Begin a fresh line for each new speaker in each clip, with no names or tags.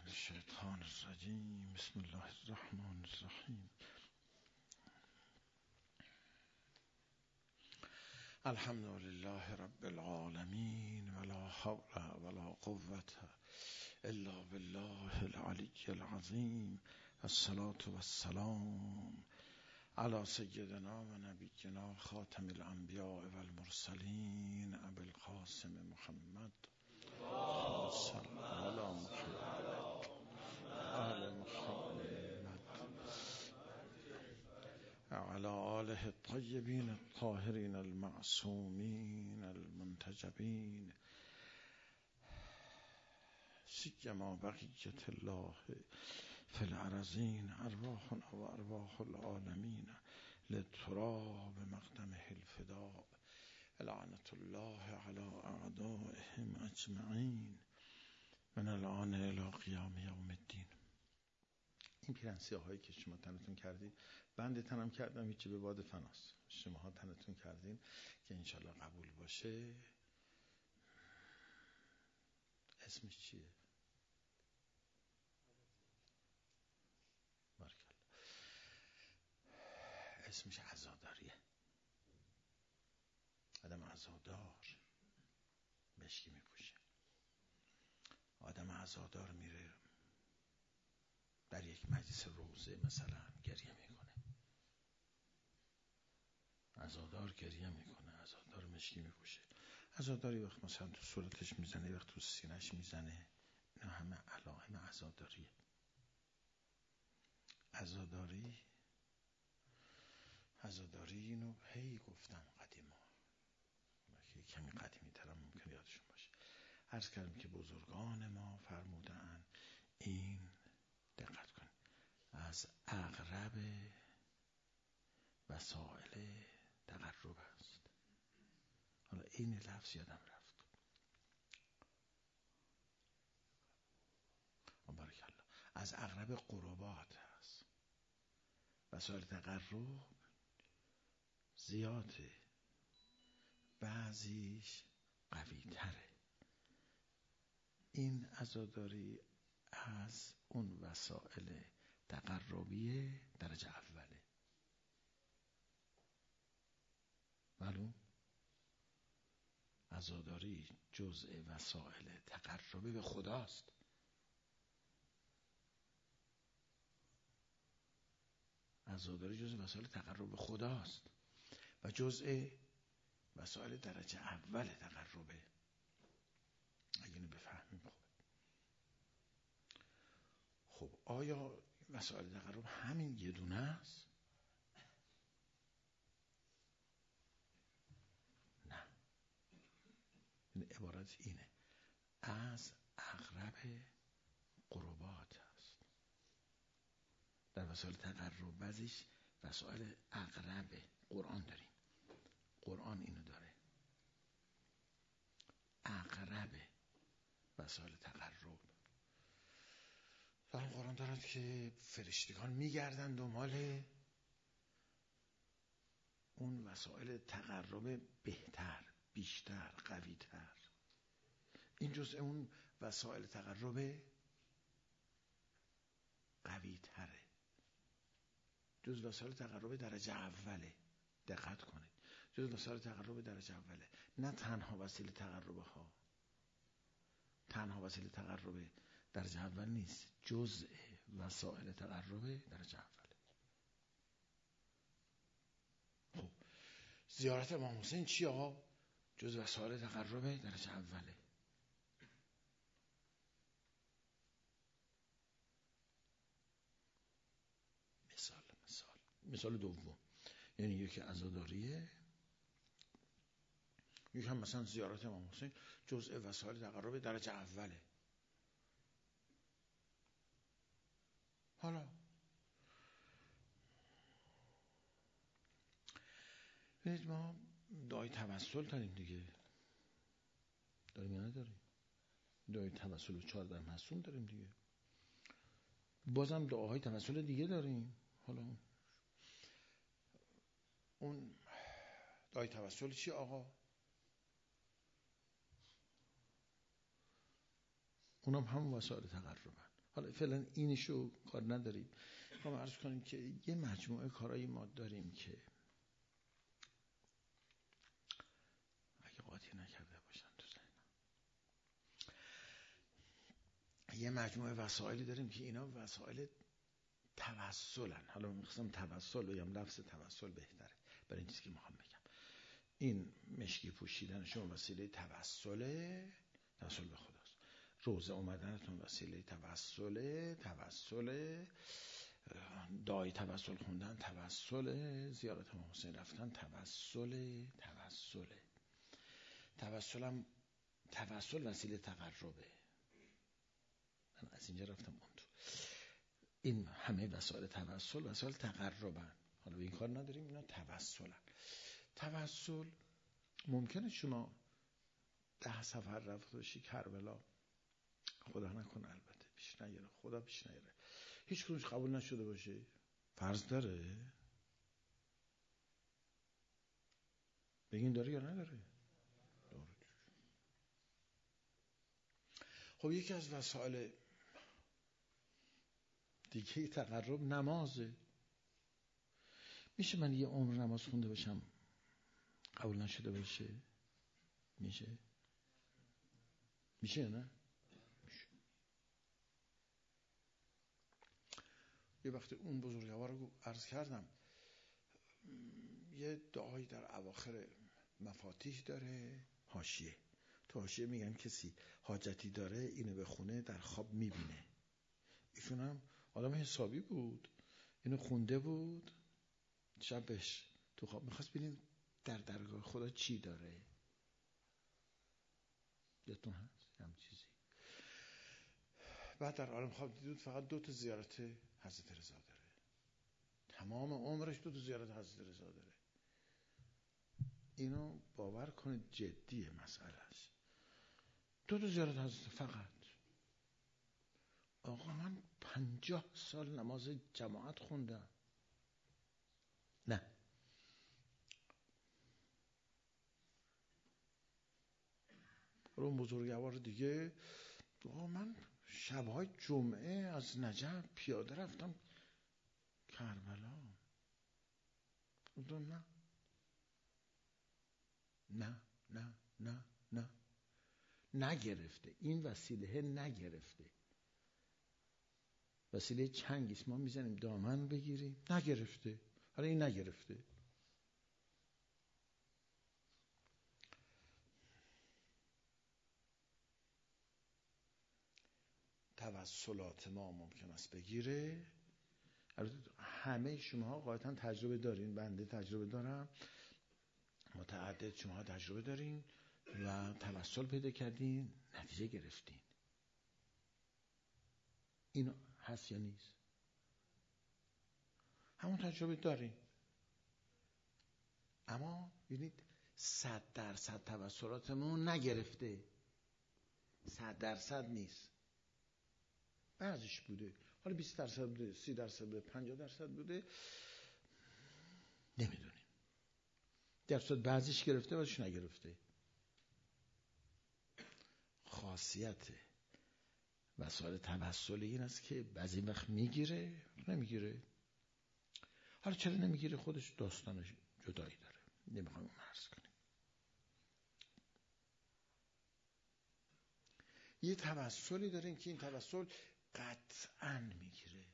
الشیطان الرجیم. بسم الله الرحمن الرحیم. الحمد لله رب العالمین ولا حول ولا قوة الا بالله العلی العظیم. الصلاة والسلام علی سیدنا و نبینا خاتم الانبیاء والمرسلین ابی القاسم محمد صلی علی محمد آل محمد علی آله الطیبین الطاهرین المعصومین المنتجبین سیما بقیت الله فی الارضین. ارواحنا و ارواح العالمین للتراب مقدمه الفداء. لعنت الله علی اعدائهم اجمعین من الان الی قیام یوم الدین. این پیرنسیه هایی که شما تنتون کردید، بنده تنم کردم، هیچی به باد فناست. شما ها تنتون کردین که انشالله قبول باشه. اسمش چیه؟ بارکالله. اسمش عزاداریه. آدم عزادار مشکی میپوشه. آدم عزادار میره در یک مجلس روزه مثلا گریه میکنه. عزادار گریه میکنه، عزادار مشکی میپوشه. عزاداری وقت مثلا تو صورتش میزنه، وقت تو سینه‌اش میزنه. اینا همه علائم عزاداریه. عزاداری اینو هی گفتم قدیما، کمی قدیمی ترم ممکن یادشون باشه. عرض کردم که بزرگان ما فرمودن این، دقت کن، از اقرب وسائل تقرب است. حالا این لفظ یادم رفت. بارکالله. از اقرب قربات است. وسائل تقرب زیاده، بعضیش قوی تره. این عزاداری از اون وسائل تقربی درجه اوله. معلوم؟ عزاداری جزء وسائل تقربی به خداست. عزاداری جزء وسائل تقرب به خداست و جزء وسائل درجه اول تقربه. اگه اینو بفهمیم خوبه. خب آیا وسائل تقرب همین یه دونه است؟ نه. این عبارت اینه: از اقرب قربات است. در وسائل تقرب بعضیش وسائل اقرب. قرآن داریم، قرآن اینو داره، اقرب وسائل تقرب. در قرآن دارد که فرشتگان میگردن دنبال اون وسائل تقرب بهتر، بیشتر، قویتر. این جزء اون وسائل تقرب قویتره، جزء وسائل تقرب درجه اوله. دقت کنید، جزء وسائل تقرب درجه اوله، نه تنها وسیله تقرب ها. تنها وسیله تقرب درجه اول نیست، جزء وسائل تقرب درجه اوله. خب زیارت امام حسین چی آقا؟ جزء وسائل تقرب درجه اوله. مثال دوم، یعنی یکی عزاداریه، یکی هم مثلا زیارت امام حسین جزء وسائل تقرب درجه اوله. حالا ببینید، ما دعای توسل داریم دیگه، داریم یا نداریم؟ دعای توسل و 14 معصوم داریم دیگه. بازم دعاهای توسل دیگه داریم. حالا اون دعای توسل چی آقا؟ اونم هم وسائل تقربن. حالا فعلا اینشو کار نداریم. ما عرض کنیم که یه مجموعه کارهایی ما داریم که اگه قاطی نکرده باشن تو ذهنم، یه مجموعه وسایلی داریم که اینا وسایل توسلن. حالا میخواستم توسل بگم، لفظ توسل بهتره برای این چیزی که میخوام بگم. این مشکی پوشیدن شما وسیله توسل به خداست. روزه اومدنتون وسیله توسل دعای توسل خوندن توسل، زیارت امام حسین رفتن توسل وسیله تقربه. من از اینجا رفتم اون تو. این همه وسایل توسل وسایل تقربن. حالا به این کار نداریم، اینا توسل ممکنه شما 10 سفر رفته باشی کربلا، خدا نکنه البته پیش نیاره، خدا پیش نیاره، هیچ کدومش قبول نشده باشه، فرض داره؟ بگین داره یا نداره؟ داره. خب یکی از وسایل دیگه تقرب نمازه. میشه من یه عمر نماز خونده باشم قبول نشده باشه؟ میشه نه؟ میشه. یه وقتی اون بزرگوار رو عرض کردم، یه دعایی در اواخر مفاتیح داره، حاشیه. تو حاشیه میگن کسی حاجتی داره اینو بخونه در خواب میبینه. ایشون هم آدم حسابی بود، اینو خونده بود، شبش تو خواب میخواست ببینید در درگاه خدا چی داره. یادتون هست هم چیزی؟ بعد در عالم خواب دیدود فقط 2 تا زیارت حضرت رضا داره، تمام عمرش 2 تا زیارت حضرت رضا داره. اینو باور کنید جدیه مسئلهش. 2 تا زیارت حضرت فقط. آقا من 50 سال نماز جماعت خوندم. نه، اون بزرگوار دیگه آقا من شبهای جمعه از نجف پیاده رفتم کربلا. نه نگرفته، این وسیله نگرفته. وسیله چنگیست، ما میزنیم دامن بگیریم، نگرفته. حالا این نگرفته. توسلات ما ممکن است بگیره. همه شما قاطعا تجربه دارین، بنده تجربه دارم، متعدد شما تجربه دارین و توسل پیدا کردین، نتیجه گرفتین. این هست یا نیست؟ همون تجربه دارین. اما ببینید 100% توسلاتمون نگرفته، 100% نیست. بعضیش بوده، حالا 20% بوده، 30% بوده، 50% بوده، نمیدونیم. درصد بعضیش گرفته بعضیش نگرفته. خاصیت وسایل توسل این است که بعضی وقت میگیره نمیگیره. حالا چرا نمیگیره خودش داستانش جدایی داره، نمیخوایم اون عرض کنیم. یه توسلی داریم که این توسل قطعاً میگیره،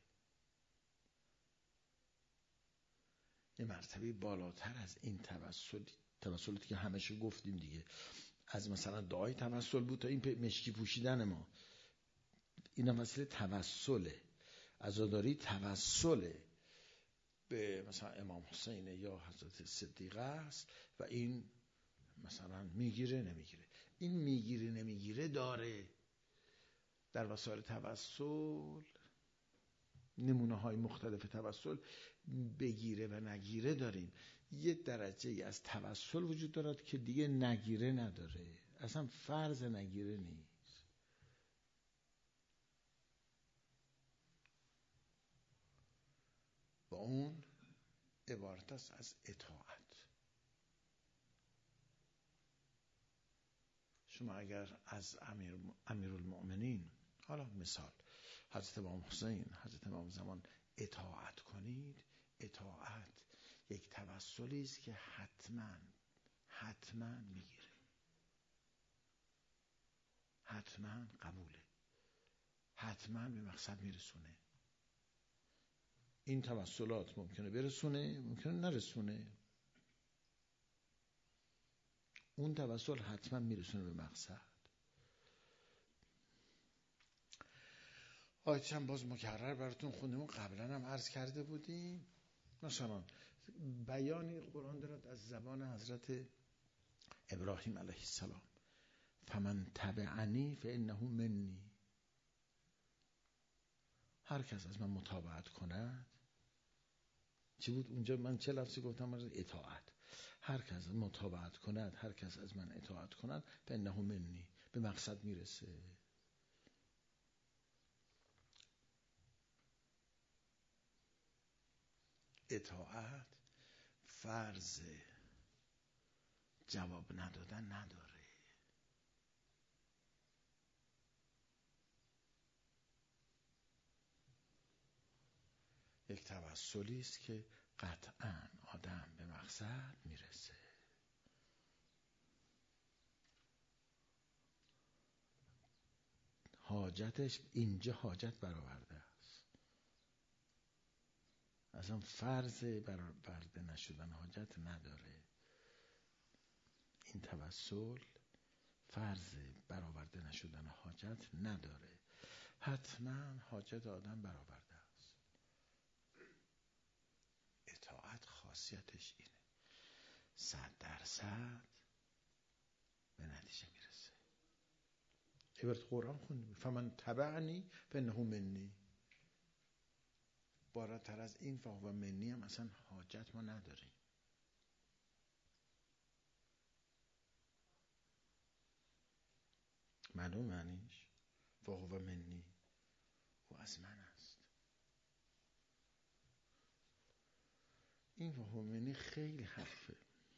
یه مرتبه بالاتر از این توسلی که همشو گفتیم دیگه. از مثلا دعای توسل بود تا این مشکی پوشیدن ما، این هم وسیله توسله. عزاداری توسله به مثلا امام حسین یا حضرت صدیقه است و این مثلا میگیره نمیگیره. این میگیره نمیگیره داره. در وسایل توسل نمونه های مختلف توسل بگیره و نگیره داریم. یه درجه از توسل وجود دارد که دیگه نگیره نداره، اصلا فرض نگیره نیست. و اون عبارت است از اطاعت. شما اگر از امیرالمؤمنین، حالا مثال، حضرت امام حسین، حضرت امام زمان اطاعت کنید. اطاعت یک توسلی است که حتما میگیره، حتما قبوله، حتما به مقصد میرسونه. این توسلات ممکنه برسونه، ممکنه نرسونه. اون توسل حتما میرسونه به مقصد. آیه هم باز مکرر براتون خوندیم، قبلا هم عرض کرده بودیم. مثلا بیانی قرآن دارد از زبان حضرت ابراهیم علیه السلام: فمن تبعنی فانه منی. هر کس از من متابعت کند. چی بود اونجا؟ من چه لفظی گفتم؟ اطاعت. هر کس متابعت کند، هر کس از من اطاعت کند، فانه منی، به مقصد میرسه. اطاعت فرض جواب ندادن نداره. یک توسلی است که قطعاً آدم به مقصد میرسه. حاجتش اینجا حاجت برآورده است. اصلا فرض برآورده نشدن حاجت نداره. این توسل فرض برآورده نشدن حاجت نداره. حتما حاجت آدم برآورده است. اطاعت خاصیتش اینه، 100% به نتیجه میرسه. عبارت قرآن خوندیم: فمن تبعنی فانه منی. بالاتر از این فهو منی هم اصلا حاجت ما نداریم. معلوم معنیش؟ فهو منی، او از من است. این فهو منی خیلی حرفه.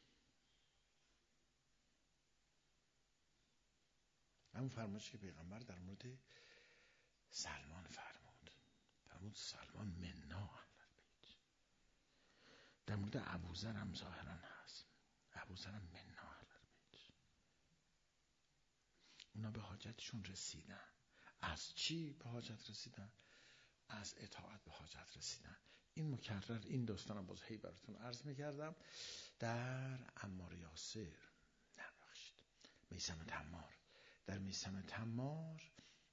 همون فرمایشی که پیغمبر در مورد سلمان فرمود سلمان منا اهل البیت. در مورد ابوذر هم ظاهرا هست، ابوذر هم منا اهل البیت. اونا به حاجتشون رسیدن. از چی به حاجت رسیدن؟ از اطاعت به حاجت رسیدن. این مکرر این داستانم باز هی براتون عرض میکردم. در عمار یاسر، میثم تمار، در میثم تمار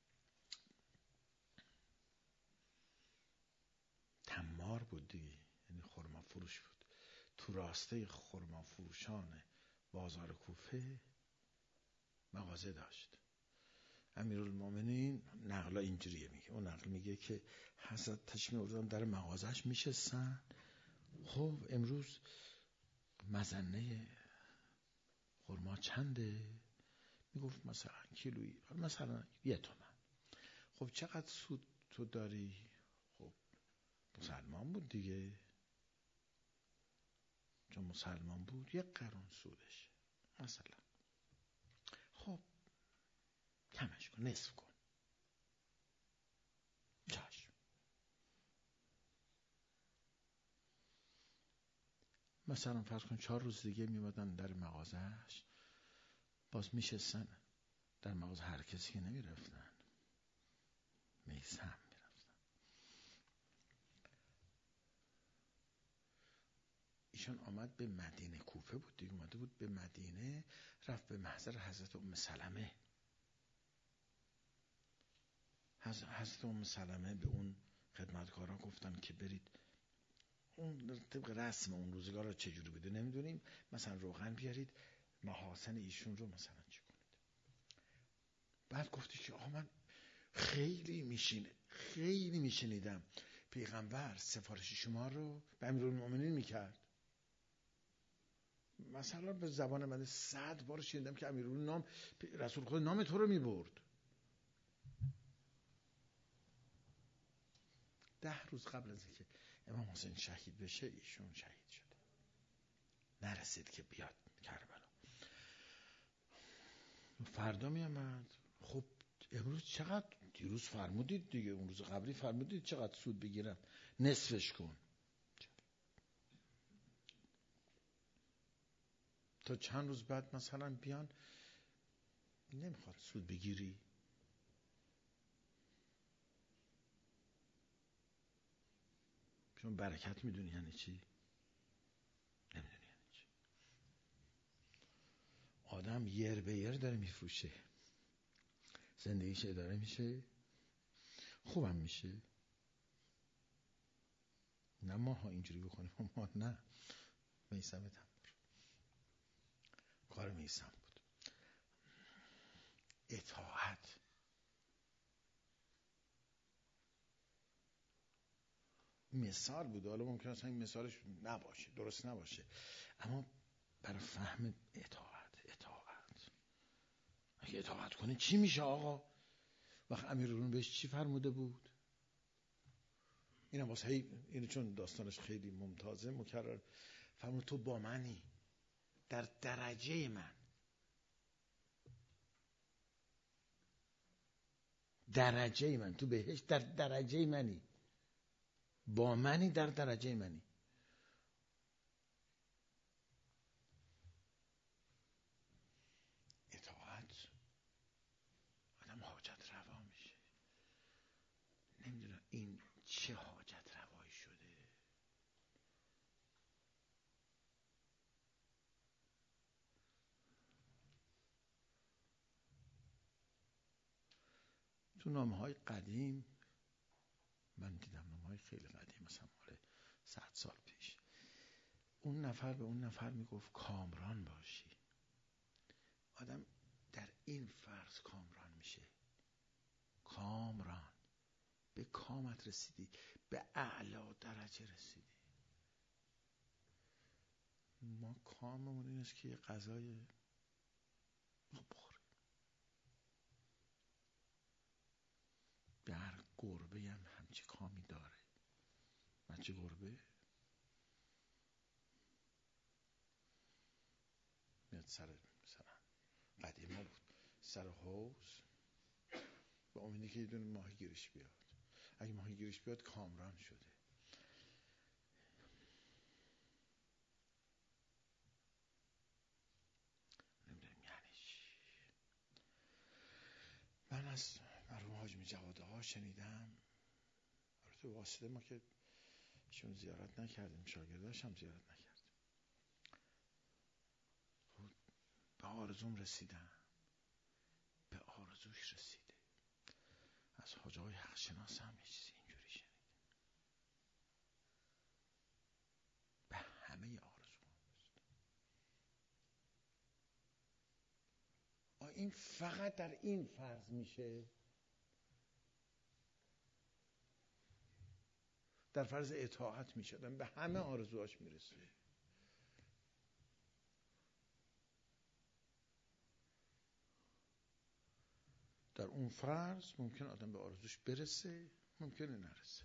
تمار بود دیگه، یعنی خرما فروش بود. تو راسته خرما فروشان بازار کوفه مغازه داشت. امیرالمومنین نقلا اینجوریه میگه، اون نقل میگه که حضرت تشریف آوردن در مغازش میشستن. خب امروز مزنه خرما چنده؟ میگفت مثلا کیلویی، مثلا 1 تومن. خب چقدر سود تو داری؟ خب مسلمان بود دیگه، چون مسلمان بود 1 قرون سودش مثلا. خب کمش کن، نصف کن. چشم. مثلا فرض کن 4 روز دیگه میمادن در مغازهش، باز میشستن در مغازه. هر کسی که نمیرفتن، میثم میرفتن. ایشان آمد به مدینه، کوفه بود دیگه، اومده بود به مدینه، رفت به محضر حضرت ام سلمه. حضرت ام سلمه به اون خدمتکارا گفتن که برید، اون طبق رسم اون روزگار رو چجوری بوده نمیدونیم، مثلا روغن بیارید، محاسن ایشون رو مثلا چی کنید. بعد گفتی که آقا من خیلی میشنیدم پیغمبر سفارش شما رو به امیرالمومنین میکرد. مثلا به زبان من 100 بار شنیدم که امیرالمومنین رسول خدا نام تو رو میبرد. 10 روز قبل از اینکه امام حسین شهید بشه ایشون شهید شد، نرسید که بیاد کربلا. فردا می آمد. خب امروز چقدر دیروز فرمودید دیگه، اون روز قبلی فرمودید چقدر سود بگیرم، نصفش کن. تا چند روز بعد مثلا بیان نمیخواد سود بگیری، چون برکت میدونی یعنی چی؟ نمیدونی یعنی چی. آدم یر به یر داره میفروشه، زندگیش اداره میشه، خوبم میشه. نه ما ها اینجوری بکنیم، ما نه. میثم تنبور کار میثم بود. اطاعت مثال بود، حالا ممکن است این مثالش نباشه، درست نباشه، اما برای فهم اطاعت اگه اطاعت کنه چی میشه آقا؟ وقت امیرالمومنین بهش چی فرموده بود؟ اینم واسه اینو چون داستانش خیلی ممتازه مکرر فرمود تو با منی، در درجه من، درجه من، تو بهش در درجه منی، با منی در درجه منی. اطاعت آدم حاجت روا میشه. نمیدونم این چه حاجت روایی شده. تو نامه‌های قدیم من دیدم، نامه‌های خیلی قدیم، مثلا مال 100 سال پیش، اون نفر به اون نفر میگفت کامران باشی. آدم در این فرض کامران میشه. کامران، به کامت رسیدی، به اعلی درجه رسیدی. ما کاممون این است که یه غذای بخوریم. در گربه هم همچی کامی داره. بچه گربه میاد سر مثلا قدیما بود سر حوض با امیدی که یه دونه ماهی گیرش بیاد. اگه ماهی گیرش بیاد کامران شده. نمیدونم یعنی چی. من از مرحوم حاج جواد آقا شنیدم، البته واسطه ما که ایشون زیارت نکردیم، شاگرداش هم زیارت نکردیم، به آرزوم رسیدم، به آرزوش رسیده. از حاج آقای حق شناس هم یه چیزی اینجوری شنیدم، به همه آرزوم رسیده. این فقط در این فرض میشه، در فرض اطاعت میشه، به همه آرزوهاش میرسه. در اون فرض ممکن آدم به آرزوش برسه، ممکنه نرسه.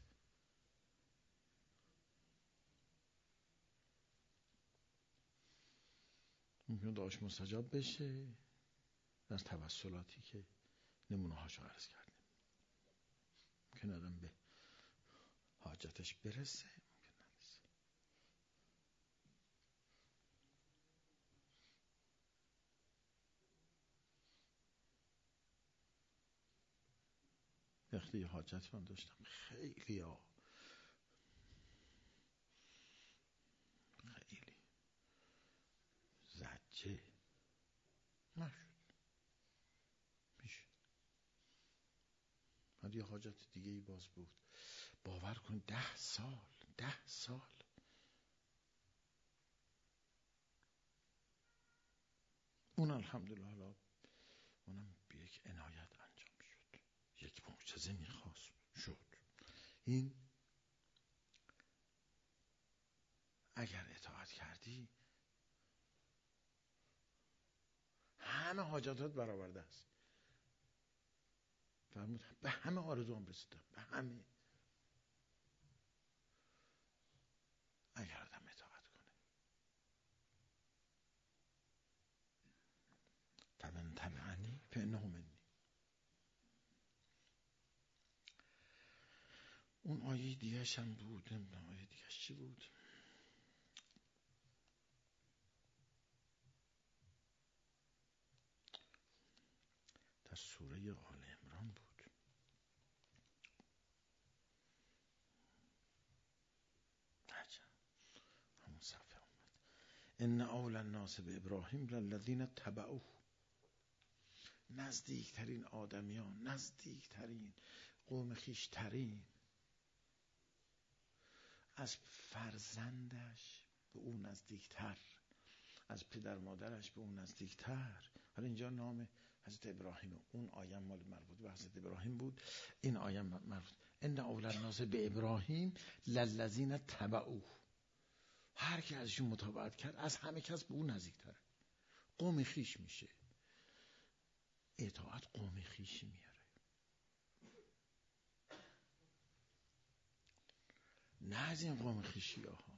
ممکن دعاش مستجاب بشه در توسلاتی که نمونه هاشو عرض کردیم. ممکن آدم به حاجتش برسه، ممکن نرسه. وقتی یه حاجت من داشتم، خیلی زجه نشد، میشه. بعد یه حاجت دیگه ای باز بود، باور کن 10 سال اون الحمدلله اونم به یک عنایت انجام شد، یک معجزه میخواست شد. این اگر اطاعت کردی همه حاجتات برآورده است. فرمود به همه آرزوام رسیدم، به همه، اگر آدم اطاعت کنه. فمن تبعنی فانه منی. اون آیه دیگه‌ش هم بود، نمیدونم آیه دیگه‌ش چی بود. در سوره آل عمران بود. عجب، همون صفحه اومد. ان اول الناس به ابراهیم للذین تبعوه. نزدیکترین آدمیان، نزدیکترین قوم خیشترین، از فرزندش به اون نزدیکتر، از پدر مادرش به اون نزدیکتر. حالا اینجا نام حضرت ابراهیم، اون آیه مال مربوط به حضرت ابراهیم بود، این آیه مربوط ان اول الناس به ابراهیم للذین تبعوه. هر کی ازشون متابعت کرد از همه کس به اون نزدیکتره، قوم خیش میشه. اطاعت قوم خیشی میاره، نه از این قوم خیشی ها.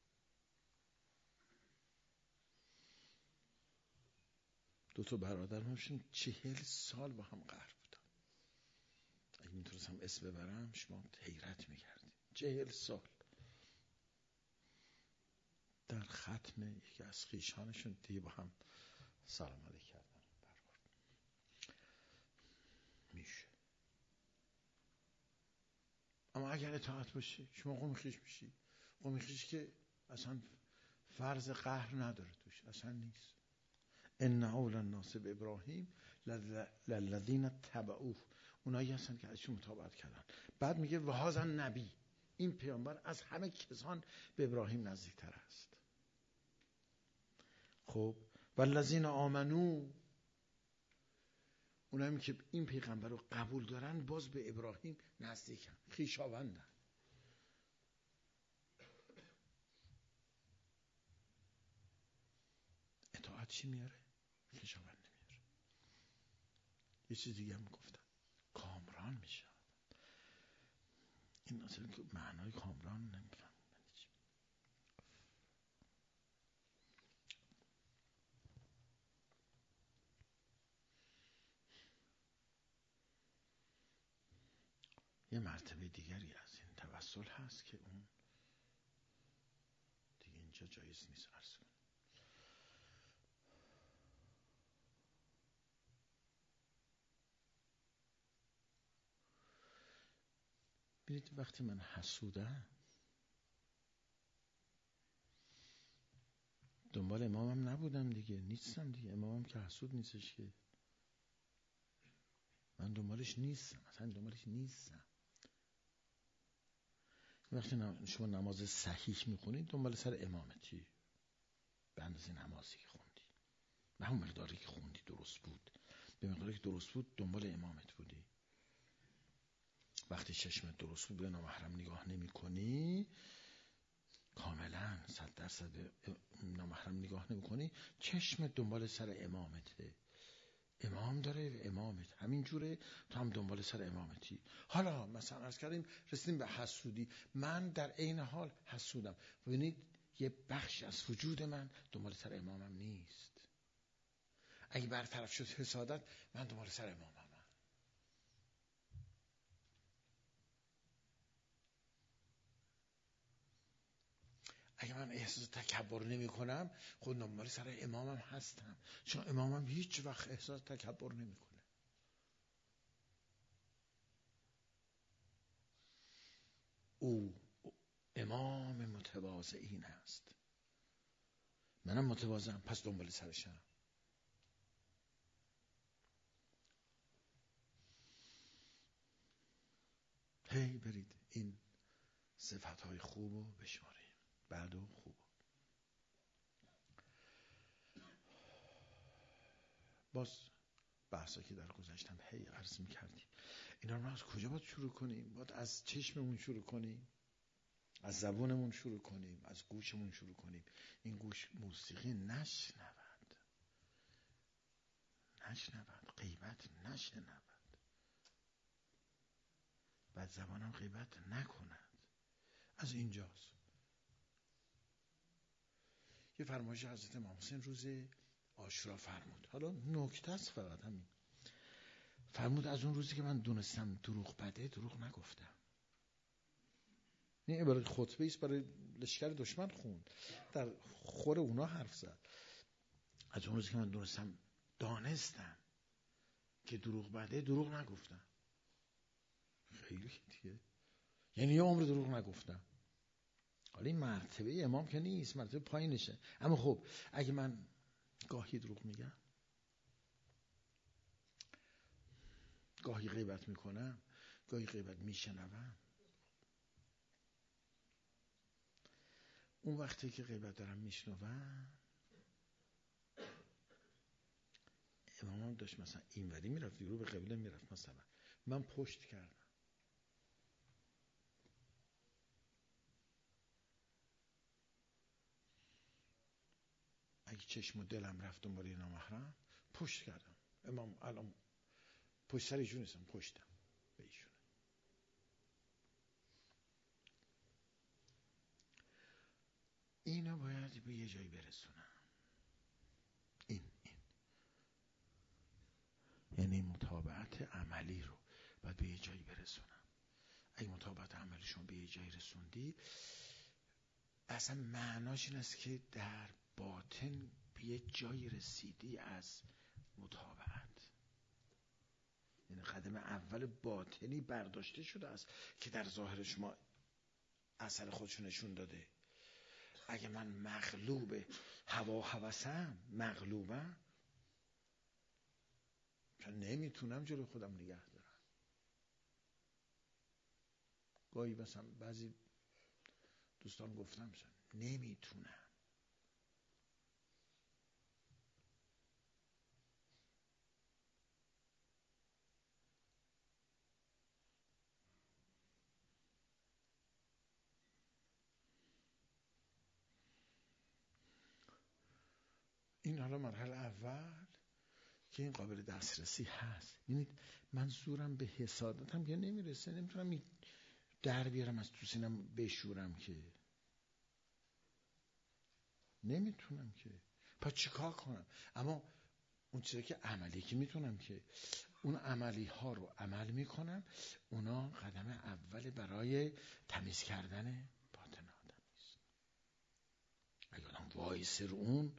دو تا برادر همشون 40 سال با هم قهر بودن. اگه میتونستم اسم ببرم شما حیرت میکردیم. 40 سال در ختم یکی از خیشانشون دیگه با هم سلام علیک کردن برخورد میشه. اما اگر اطاعت باشه شما قوم خیش میشی. قوم خیش که اصلا فرض قهر نداره توش، اصلا نیست. ان اول الناس به ابراهیم للذین تبعوه، اونایی هستن که ازشون متابعت کردن. بعد میگه و هذا نبی، این پیامبر از همه کسان به ابراهیم نزدیکتر است. خب والذین آمنو، اونایی که این پیغمبر رو قبول دارن باز به ابراهیم نزدیکن، خویشاوندن. اطاعت چی میاره؟ خویشاوند نمیاره. یه چیز دیگه هم گفتم، کامران میشه. این اصلا معنای کامران نمیفهم. یه مرتبه دیگری از این توسل هست که اون دیگه اینجا جایز نیست عرض کنم. ببینید وقتی من حسودم دنبال امامم نبودم دیگه، نیستم دیگه. امامم که حسود نیستش که، من دنبالش نیستم، اصلا دنبالش نیستم. وقتی شما نماز صحیح میخونید دنبال سر امامتی، به اندازه نمازی که خوندی، به همون مقداری که خوندی درست بود، به مقداری که درست بود دنبال امامت بودی. وقتی چشمت درست بود به نامحرم نگاه نمی کنی، کاملا 100% به نامحرم نگاه نمی کنی، چشمت دنبال سر امامته. امام داره امامت همین جوره، تو هم دنبال سر امامتی. حالا مثلا عرض کردیم رسیدیم به حسودی، من در عین حال حسودم. ببینید یه بخش از وجود من دنبال سر امامم نیست. اگه برطرف شد حسادت، من دنبال سر امامم. اگه من احساس تکبر نمی کنم، خود دنبال سر امامم هستم، چون امامم هیچ وقت احساس تکبر نمی کنه. او امام متواضعین است، منم متواضعم، پس دنبال سرشم. هی برید این صفتهای خوب رو بشماریم. بعدو خوب باز بحثا که در گذشتم هی عرض می‌کردیم، اینا رو از کجا باید شروع کنیم؟ باید از چشممون شروع کنیم، از زبونمون شروع کنیم، از گوشمون شروع کنیم. این گوش موسیقی نشنود، غیبت نشنود، بعد زبانم غیبت نکند. از اینجاست. یه فرمایش حضرت امام حسین روز عاشورا فرمود، حالا نکته است فقط همین، فرمود از اون روزی که من دونستم دروغ بده، دروغ نگفتم. این عبارت خطبه است برای لشکر دشمن خوند، در خور اونا حرف زد. از اون روزی که من دانستم که دروغ بده، دروغ نگفتم. خیلی دیگه، یعنی یه عمر دروغ نگفتم. حالا این مرتبه امام که نیست، مرتبه پایینشه. اما خب اگه من گاهی دروغ میگم، گاهی غیبت میکنم، گاهی غیبت میشنوم، اون وقتی که غیبت دارم میشنوم، امام داشت مثلا اینوری میرفت، رو به قبله میرفت، مثلا من پشت کردم، اگه چشم و دلم رفت دنبال یه نامحرم، پشت کردم. امام الان پشت سر ایشون نیستم، پشتم به ایشون. اینو باید به یه جایی برسونم. این یعنی مطابقت عملی رو باید به یه جایی برسونم. اگه مطابقت عملی شما به یه جایی رسوندی، اصلا معناش این است که در باطن به یه جایی رسیدی از مطابقت. یعنی قدم اول باطنی برداشته شده است که در ظاهر شما اثر خودشو نشون داده. اگه من مغلوب هوا هوسم، مغلوبم، چون نمیتونم جلو خودم نگه دارم. گاهی مثلا بعضی دوستان گفتم مثلا نمیتونم. این حالا مرحله اول که این قابل دسترسی هست. ببینید من زورم به حسادتم که نمیرسه، نمیتونم در بیارم از تو سینم بشورم، که نمیتونم که. پس چیکار کنم؟ اما اون چیزی که عملی که میتونم، که اون عملی ها رو عمل میکنم. اونا قدم اول برای تمیز کردن باطن آدم است. اگه آدم وایسه رو اون،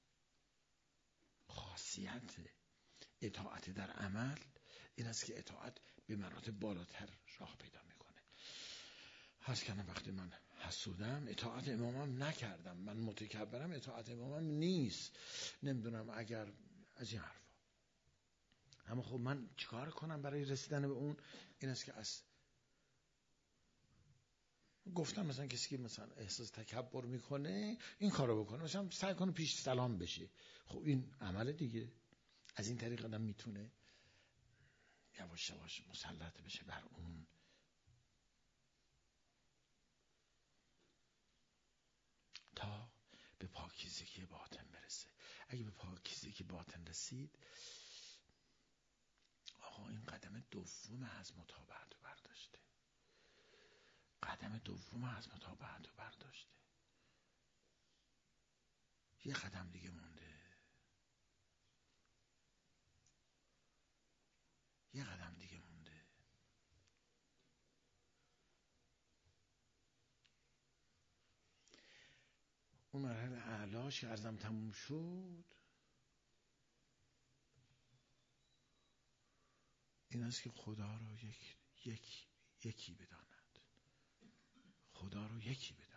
خاصیت اطاعت در عمل این است که اطاعت به مراتب بالاتر راه پیدا میکنه. هست کنم وقتی من حسودم، اطاعت امامم نکردم، من متکبرم، اطاعت امامم نیست، نمیدونم، اگر از این حرفا. اما خب من چیکار کنم برای رسیدن به اون؟ این است که از گفتم مثلا کسی که مثلا احساس تکبر میکنه این کارو بکنه، مثلا سعی کنه پیش سلام بشه. خب این عمل دیگه. از این طریق آدم میتونه یواش یواش مسلط بشه بر اون، تا به پاکیزگی باطن برسه. اگه به پاکیزگی باطن رسید، آقا این قدم دوم از متابعت رو برداشته. قدم دوم از متابعت رو برداشته. یه قدم دیگه مونده. یه قدم دیگه مونده. اون مرحله اعلاش که عرضم تموم شد، این است که خدا رو یکی بداند. خدا رو یکی بداند.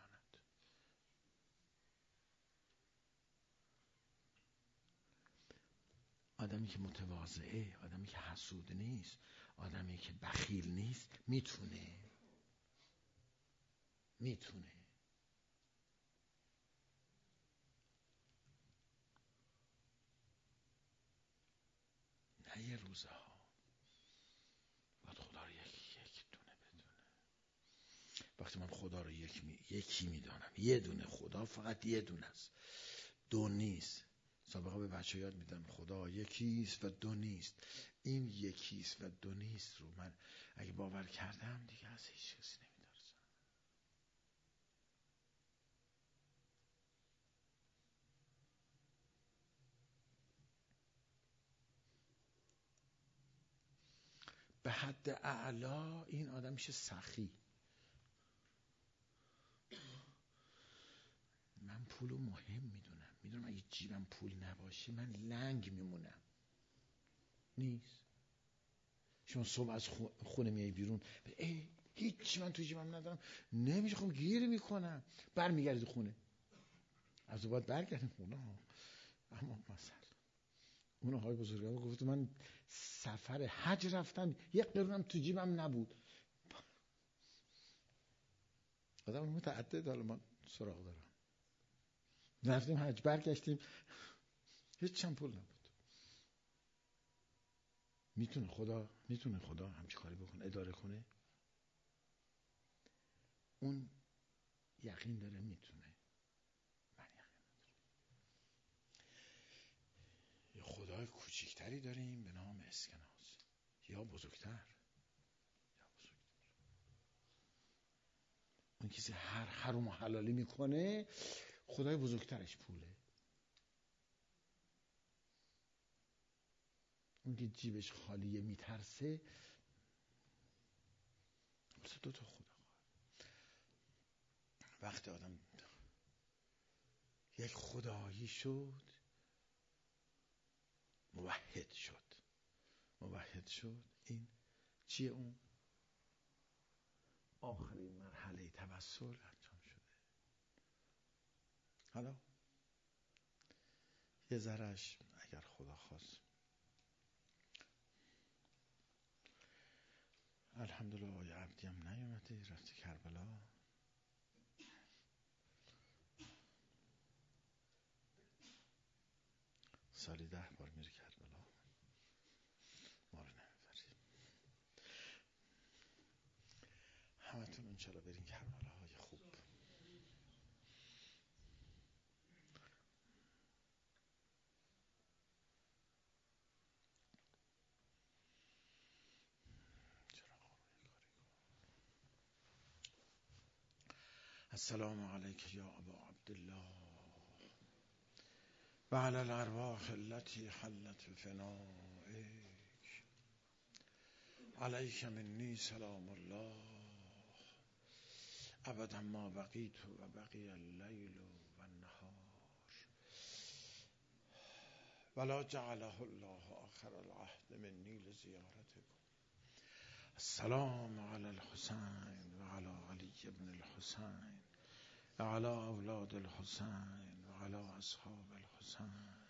آدمی که متواضعه، آدمی که حسود نیست، آدمی که بخیل نیست، میتونه نه یه روزها باید خدا رو یک دونه بدونه. وقتی من خدا رو یکی میدانم، یه دونه خدا، فقط یه دونه است، دو نیست. سابقا به بچه یاد میدم خدا یکیست و دو نیست. این یکیست و دو نیست رو من اگه باور کردم، دیگه از هیچ کسی نمیترسم. به حد اعلا این آدم میشه سخی. پولو مهم میدونم اگه جیبم پول نباشه من لنگ میمونم. نیست. شما صبح از خونه میای بیرون، هیچی من تو جیبم ندارم، نمیشه، خب گیر میکنم، برمیگردی خونه. از باید برگردیم خونه ها. اما مثلا اون آقای بزرگوار گفت من سفر حج رفتم 1 قرونم تو جیبم نبود. آدم متعدد، حالا من سراغ دارم. رفتیم حج، برگشتیم هیچ هم پول نبود. میتونه خدا همچی کاری بکنه، اداره کنه؟ اون یقین داره میتونه. من یقین ندارم. یه خدای کوچیکتری داریم به نام اسکناس، یا بزرگتر. اون کسی هر حرام و حلالی میکنه، خدای بزرگترش پوله. اون که جیبش خالیه میترسه، مثل 2 تا خدا. وقتی آدم یک خدایی شد، موحد شد، این چیه؟ اون آخرین مرحله توسل انجام شده. حالا یه ذرهش اگر خدا خواست، الحمدلله آیه عبدی هم نیومده، رفتی کربلا. سالی 10 بار میره کربلا، ما رو نمیبری. همتون انشالله برین کربلا های خوب. السلام علیک یا ابا عبدالله و علی الارواح التي حلت بفنائک، علیک منی سلام الله ابدا ما بقیت و بقی اللیل و النهار ولا جعله الله آخر العهد منی لزیارتکم. السلام علی الحسین و علی علی ابن الحسین و علی اولاد الحسین و علی اصحاب الحسین